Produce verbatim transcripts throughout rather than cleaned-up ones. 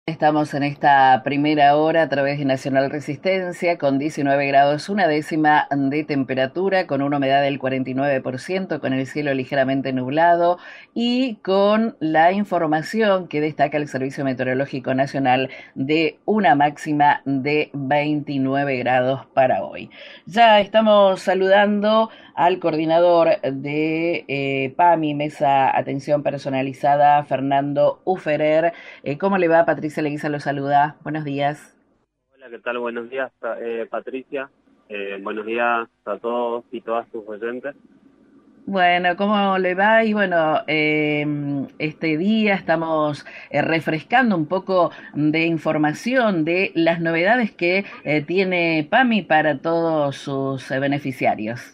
Estamos en esta primera hora a través de Nacional Resistencia con diecinueve grados una décima de temperatura, con una humedad del cuarenta y nueve por ciento, con el cielo ligeramente nublado y con la información que destaca el Servicio Meteorológico Nacional de una máxima de veintinueve grados para hoy. Ya estamos saludando al coordinador de eh, PAMI, Mesa Atención Personalizada, Fernando Uferer. Eh, ¿Cómo le va? Patricia Leguiza lo saluda. Buenos días. Hola, ¿qué tal? Buenos días, eh, Patricia. Eh, buenos días a todos y todas tus oyentes. Bueno, ¿cómo le va? Y bueno, eh, este día estamos eh, refrescando un poco de información de las novedades que eh, tiene PAMI para todos sus eh, beneficiarios.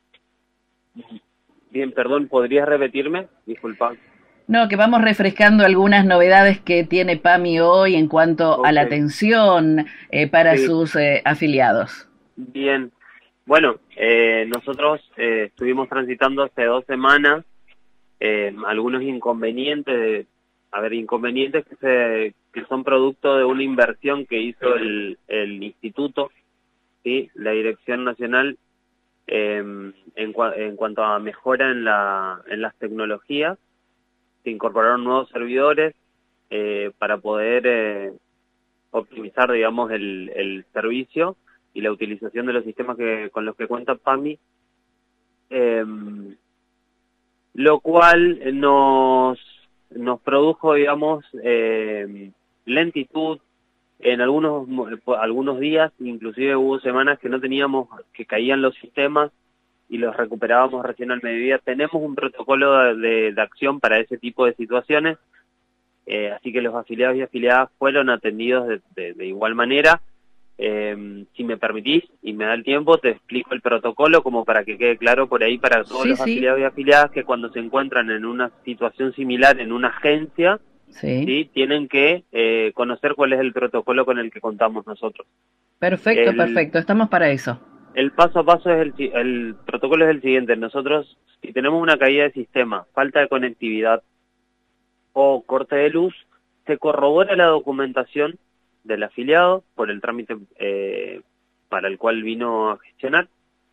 Bien, perdón, ¿podrías repetirme? Disculpa. No, que vamos refrescando algunas novedades que tiene PAMI hoy en cuanto a Ok, la atención eh, para sí, sus eh, afiliados. bien. Bueno, eh, nosotros eh, estuvimos transitando hace dos semanas eh, algunos inconvenientes, de- a ver, inconvenientes que, se, que son producto de una inversión que hizo el, el instituto, ¿sí? La Dirección Nacional eh, en, cua- en cuanto a mejora en, la, en las tecnologías. Se incorporaron nuevos servidores eh, para poder eh, optimizar, digamos, el, el servicio y la utilización de los sistemas que con los que cuenta PAMI, eh, lo cual nos, nos produjo, digamos, eh, lentitud en algunos algunos días. Inclusive hubo semanas que no teníamos, que caían los sistemas y los recuperábamos recién al mediodía. Tenemos un protocolo de, de acción para ese tipo de situaciones. Eh, así que los afiliados y afiliadas fueron atendidos de, de, de igual manera. Eh, si me permitís y me da el tiempo, te explico el protocolo como para que quede claro por ahí para todos Sí, los sí, afiliados y afiliadas que cuando se encuentran en una situación similar en una agencia, sí. ¿sí? Tienen que eh, conocer cuál es el protocolo con el que contamos nosotros. Perfecto, El, perfecto. Estamos para eso. el paso a paso es el, si- el protocolo es el siguiente. Nosotros, si tenemos una caída de sistema, falta de conectividad o corte de luz, se corrobora la documentación del afiliado por el trámite eh, para el cual vino a gestionar.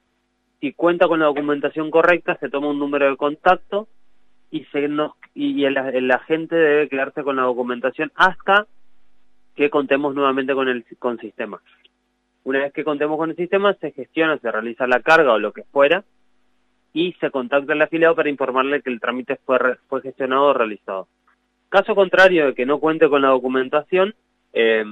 Si cuenta con la documentación correcta, se toma un número de contacto y, se nos, y el, el agente debe quedarse con la documentación hasta que contemos nuevamente con el con sistema. Una vez que contemos con el sistema, se gestiona, se realiza la carga o lo que fuera y se contacta al afiliado para informarle que el trámite fue, fue gestionado o realizado. Caso contrario de que no cuente con la documentación eh,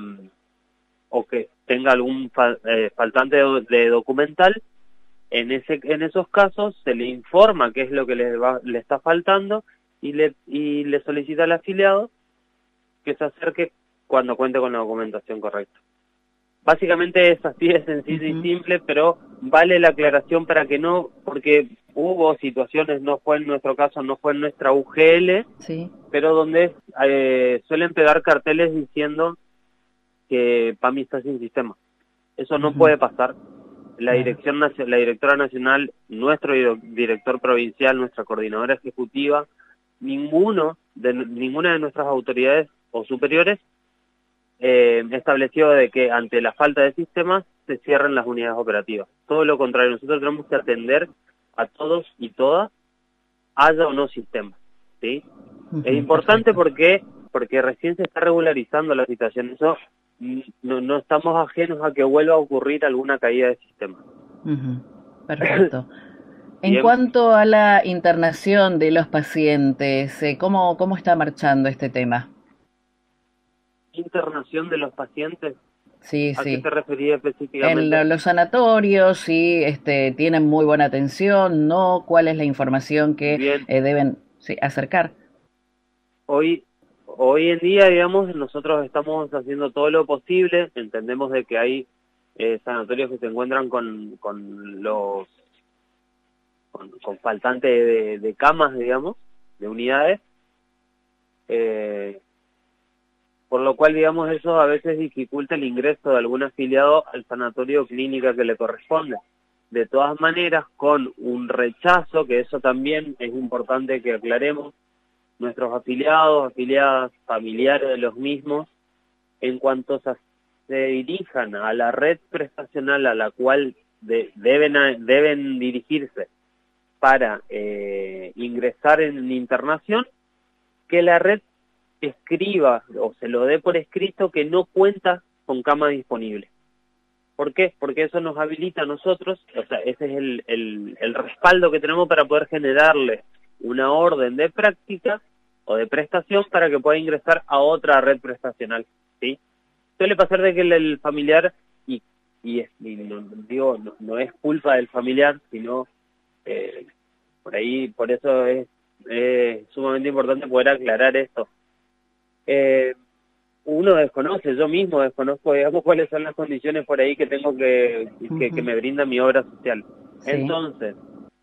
o que tenga algún fa eh, faltante de, de documental, en ese en esos casos se le informa qué es lo que le, va, le está faltando y le, y le solicita al afiliado que se acerque cuando cuente con la documentación correcta. Básicamente es así de sencillo y Ujú. simple, pero vale la aclaración para que no, porque hubo situaciones, no fue en nuestro caso, no fue en nuestra U G L, Sí. pero donde eh, suelen pegar carteles diciendo que PAMI está sin sistema. Eso no Ujú. puede pasar. La Claro. dirección la directora nacional, nuestro director provincial, nuestra coordinadora ejecutiva, ninguno de ninguna de nuestras autoridades o superiores eh, estableció de que ante la falta de sistemas se cierren las unidades operativas. Todo lo contrario, nosotros tenemos que atender a todos y todas, haya o no sistemas, ¿sí? Es Ujú. importante Perfecto. porque porque recién se está regularizando la situación. Eso mm, no, no estamos ajenos a que vuelva a ocurrir alguna caída de sistema. Ujú. Perfecto. En Bien, cuanto a la internación de los pacientes, eh, ¿cómo, cómo está marchando este tema? internación de los pacientes, Sí, ¿a qué sí. te refería En específicamente? lo- los sanatorios, sí, este, tienen muy buena atención, ¿no? ¿Cuál es la información que Bien, eh, deben sí, acercar? hoy hoy en día, digamos, nosotros estamos haciendo todo lo posible. Entendemos de que hay eh, sanatorios que se encuentran con con los con, con faltante de, de camas, digamos, de unidades. Eh, por lo cual, digamos, eso a veces dificulta el ingreso de algún afiliado al sanatorio o clínica que le corresponde. De todas maneras, con un rechazo, que eso también es importante que aclaremos, nuestros afiliados, afiliadas, familiares de los mismos, en cuanto se, se dirijan a la red prestacional a la cual de, deben, deben dirigirse para eh, ingresar en internación, que la red escriba o se lo dé por escrito que no cuenta con cama disponible. ¿Por qué? Porque eso nos habilita a nosotros, o sea, ese es el, el, el respaldo que tenemos para poder generarle una orden de práctica o de prestación para que pueda ingresar a otra red prestacional, ¿sí? Suele pasar de que el, el familiar, y, y, es, y no, digo, no, no es culpa del familiar, sino eh, por ahí, por eso es, es sumamente importante poder aclarar esto. Eh, uno desconoce, yo mismo desconozco, digamos, cuáles son las condiciones por ahí que tengo que, que, uh-huh. que me brinda mi obra social. Sí. Entonces,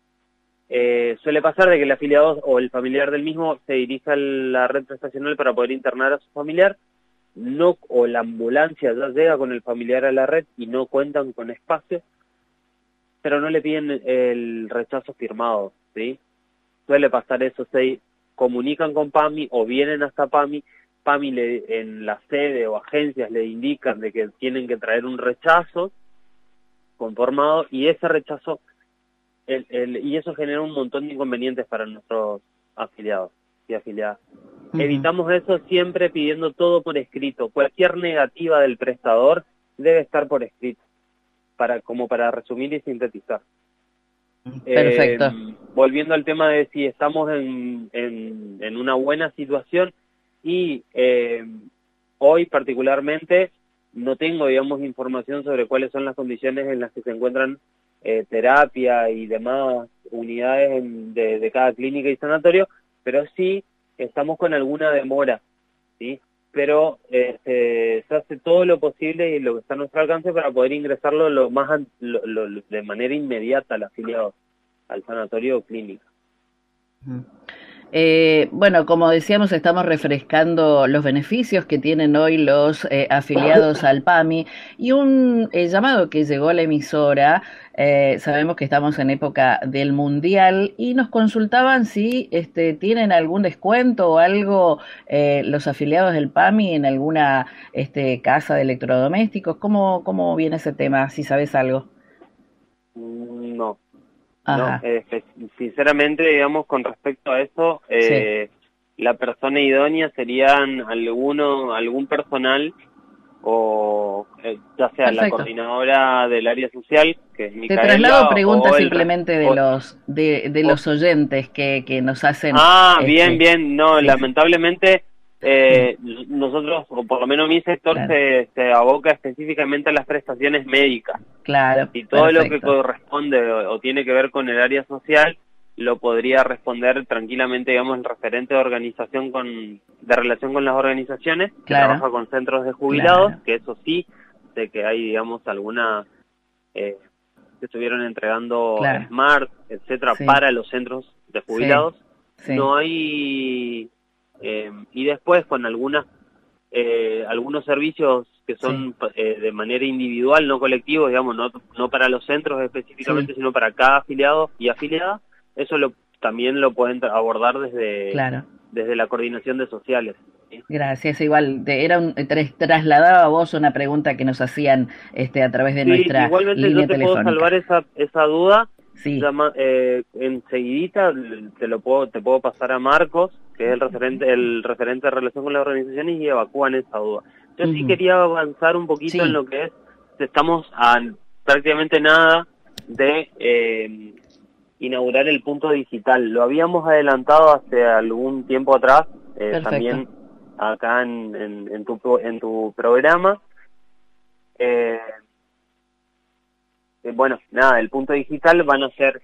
eh, suele pasar de que el afiliado o el familiar del mismo se dirija a la red prestacional para poder internar a su familiar, no, o la ambulancia ya llega con el familiar a la red y no cuentan con espacio, pero no le piden el rechazo firmado, ¿sí? Suele pasar eso, se comunican con PAMI o vienen hasta PAMI, PAMI le, en la sede o agencias le indican de que tienen que traer un rechazo conformado y ese rechazo el, el, y eso genera un montón de inconvenientes para nuestros afiliados y afiliadas. Uh-huh. Evitamos eso siempre pidiendo todo por escrito. Cualquier negativa del prestador debe estar por escrito, para como para resumir y sintetizar. Perfecto. Eh, volviendo al tema de si estamos en, en, en una buena situación, y eh, hoy particularmente no tengo, digamos, información sobre cuáles son las condiciones en las que se encuentran eh, terapia y demás unidades en, de, de cada clínica y sanatorio, pero sí estamos con alguna demora, ¿sí? Pero eh, se, se hace todo lo posible y lo que está a nuestro alcance para poder ingresarlo lo más lo, lo, de manera inmediata al afiliado, al sanatorio o clínica. Mm. Eh, bueno, como decíamos, estamos refrescando los beneficios que tienen hoy los eh, afiliados al PAMI y un eh, llamado que llegó a la emisora. Eh, sabemos que estamos en época del Mundial y nos consultaban si este, tienen algún descuento o algo eh, los afiliados del PAMI en alguna este, casa de electrodomésticos. ¿Cómo, cómo viene ese tema? Si sabes algo. No. No, eh, sinceramente, digamos, con respecto a eso, eh, sí. la persona idónea serían alguno, algún personal o eh, ya sea Perfecto. la coordinadora del área social, que es Micaela. Te traslado preguntas simplemente el, de los de, de los oyentes que, que nos hacen. Ah, este, bien, bien. No, sí. lamentablemente eh, sí. nosotros, o por lo menos mi sector, claro. se, se aboca específicamente a las prestaciones médicas. Claro. Y todo perfecto. lo que corresponde o, o tiene que ver con el área social lo podría responder tranquilamente, digamos, el referente de organización con de relación con las organizaciones, que claro. trabaja con centros de jubilados, claro. que eso sí, sé que hay, digamos, alguna eh, que estuvieron entregando claro. Smart, etcétera, sí. para los centros de jubilados. Sí. Sí. No hay eh, y después con algunas eh, algunos servicios que son sí. eh, de manera individual, no colectivos, digamos, no no para los centros específicamente, sí. sino para cada afiliado y afiliada. Eso lo también lo pueden abordar desde claro. desde la coordinación de sociales. ¿Sí? Gracias. Igual te, era un, tras, trasladaba a vos una pregunta que nos hacían este a través de sí, nuestra igualmente línea yo te telefónica. puedo salvar esa esa duda. Sí. Llama, eh, enseguidita te lo puedo te puedo pasar a Marcos, que es el referente el referente de relación con las organizaciones, y evacúan esa duda. Yo uh-huh. sí quería avanzar un poquito sí. en lo que es, estamos a prácticamente nada de eh, inaugurar el punto digital. Lo habíamos adelantado hace algún tiempo atrás, eh, también acá en, en, en, tu, en tu programa. Eh, eh, bueno, nada, el punto digital van a ser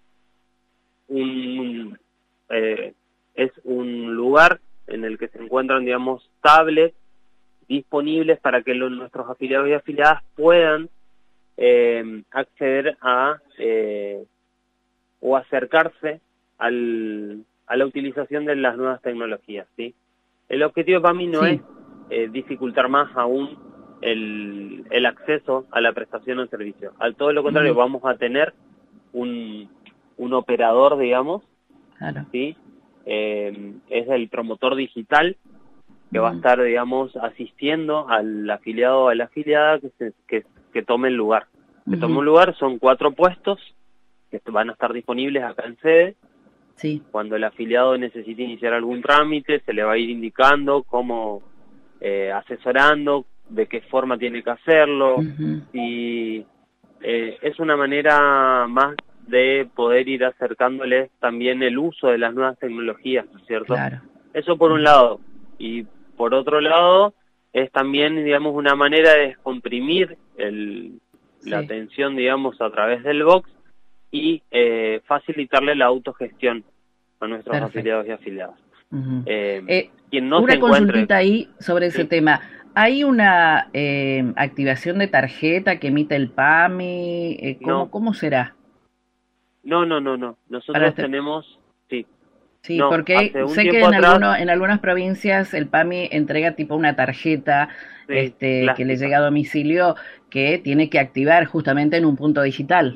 un, eh, es un lugar en el que se encuentran, digamos, tablets disponibles para que los, nuestros afiliados y afiliadas puedan eh, acceder a eh, o acercarse al, a la utilización de las nuevas tecnologías, ¿sí? El objetivo para mí no sí. es eh, dificultar más aún el, el acceso a la prestación o servicio. Al todo lo contrario, uh-huh. vamos a tener un, un operador, digamos, claro. ¿sí? Eh, es el promotor digital que va a estar, digamos, asistiendo al afiliado o a la afiliada que, se, que, que tome el lugar. Que tome un lugar, son cuatro puestos que van a estar disponibles acá en sede. Sí. Cuando el afiliado necesite iniciar algún trámite, se le va a ir indicando cómo, eh, asesorando, de qué forma tiene que hacerlo, uh-huh. y eh, es una manera más de poder ir acercándoles también el uso de las nuevas tecnologías, ¿no es cierto? Claro. Eso por un lado. Y por otro lado, es también, digamos, una manera de descomprimir el, sí. la atención, digamos, a través del box y eh, facilitarle la autogestión a nuestros Perfecto. afiliados y afiliadas. Uh-huh. eh, eh, quien no una se encuentre... consultita ahí sobre ese sí. tema. ¿Hay una eh, activación de tarjeta que emite el PAMI? Eh, ¿cómo, no. ¿Cómo será? No, no, no, no. Nosotros este... tenemos... Sí, sí no, porque sé que en, atrás... alguno, en algunas provincias el PAMI entrega tipo una tarjeta sí, este, que le llega a domicilio que tiene que activar justamente en un punto digital.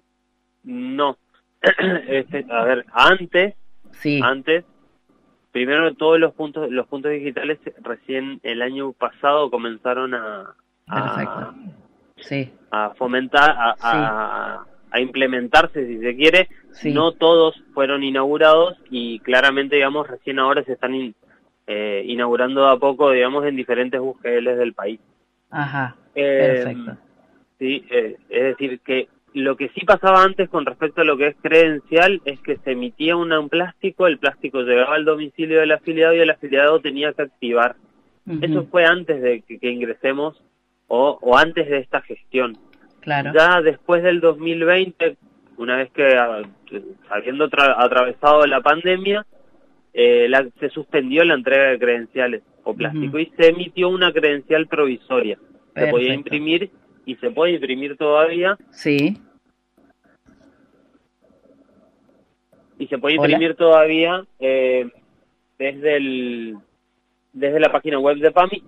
No. este, a ver, antes... Sí. Antes... Primero, todos los puntos los puntos digitales recién el año pasado comenzaron a a, sí. a fomentar, a, sí. a, a implementarse, si se quiere. Sí. No todos fueron inaugurados y claramente, digamos, recién ahora se están in, eh, inaugurando a poco, digamos, en diferentes U G Ls del país. Ajá, eh, perfecto. Sí, eh, es decir, que lo que sí pasaba antes con respecto a lo que es credencial es que se emitía una, un plástico, el plástico llegaba al domicilio del afiliado y el afiliado tenía que activar. Uh-huh. Eso fue antes de que, que ingresemos o, o antes de esta gestión. Claro. Ya después del dos mil veinte, una vez que habiendo tra- atravesado la pandemia, eh, la, se suspendió la entrega de credenciales o plástico uh-huh. y se emitió una credencial provisoria. Perfecto. Se podía imprimir y se puede imprimir todavía. Sí. Y se puede imprimir Hola. todavía eh, desde el desde la página web de PAMI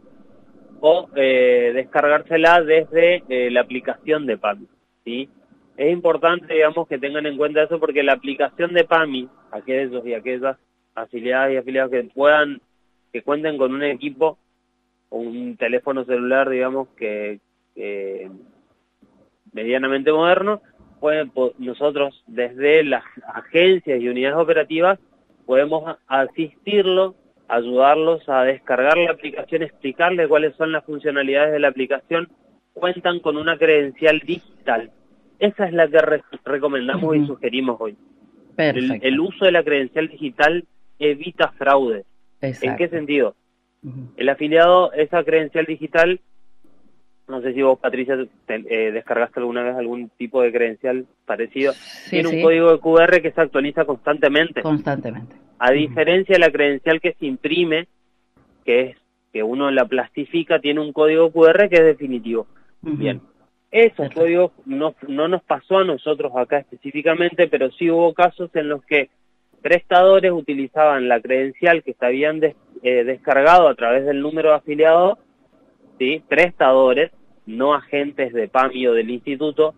o eh, descargársela desde eh, la aplicación de PAMI, ¿sí? Es importante, digamos, que tengan en cuenta eso porque la aplicación de PAMI, aquellos y aquellas afiliadas y afiliados que puedan, que cuenten con un equipo o un teléfono celular, digamos, que Eh, medianamente moderno, pueden, nosotros desde las agencias y unidades operativas podemos asistirlos, ayudarlos a descargar la aplicación, explicarles cuáles son las funcionalidades de la aplicación. Cuentan con una credencial digital. Esa es la que re recomendamos uh-huh. y sugerimos hoy. El, el uso de la credencial digital evita fraude. Exacto. ¿En qué sentido? Uh-huh. El afiliado, esa credencial digital, no sé si vos, Patricia, te, eh, descargaste alguna vez algún tipo de credencial parecido. Sí, Tiene sí. un código de Q R que se actualiza constantemente. Constantemente. A diferencia uh-huh. de la credencial que se imprime, que es que uno la plastifica, tiene un código Q R que es definitivo. Uh-huh. Bien. Esos Perfecto. códigos no, no nos pasó a nosotros acá específicamente, pero sí hubo casos en los que prestadores utilizaban la credencial que se habían des, eh, descargado a través del número de afiliado, ¿sí? Prestadores, no agentes de PAMI o del instituto,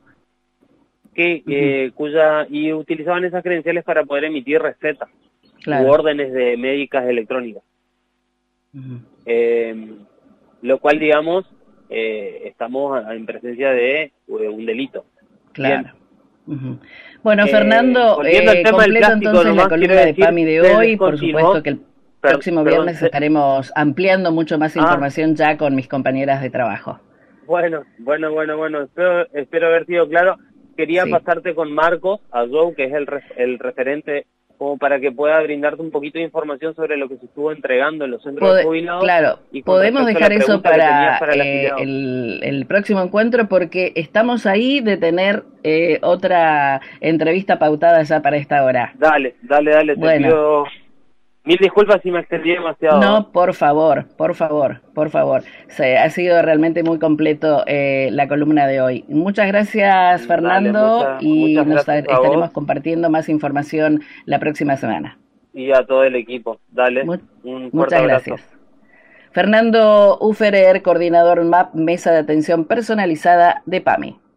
que uh-huh. eh, cuya y utilizaban esas credenciales para poder emitir recetas claro. u órdenes de médicas electrónicas. Uh-huh. Eh, lo cual, digamos, eh, estamos en presencia de, de un delito. Claro. Uh-huh. Bueno, Fernando, eh, eh, completo plástico, entonces la columna de PAMI de hoy, por supuesto que el próximo perdón, viernes estaremos ampliando mucho más información ah. ya con mis compañeras de trabajo. Bueno, bueno, bueno, bueno, espero, espero haber sido claro. Quería sí. pasarte con Marcos, a Joe, que es el, el referente, como para que pueda brindarte un poquito de información sobre lo que se estuvo entregando en los centros Pod de jubilados. Claro, y podemos dejar eso para, para eh, el, el próximo encuentro, porque estamos ahí de tener eh, otra entrevista pautada ya para esta hora. Dale, dale, dale, bueno. te pido... Mil disculpas si me extendí demasiado. No, por favor, por favor, por favor. Se, ha sido realmente muy completo eh, la columna de hoy. Muchas gracias, Fernando, Dale, muchas, y muchas nos gracias estaremos compartiendo más información la próxima semana. Y a todo el equipo. Dale, Mu un fuerte Muchas abrazo. Gracias. Fernando Uferer, coordinador M A P, Mesa de Atención Personalizada de PAMI.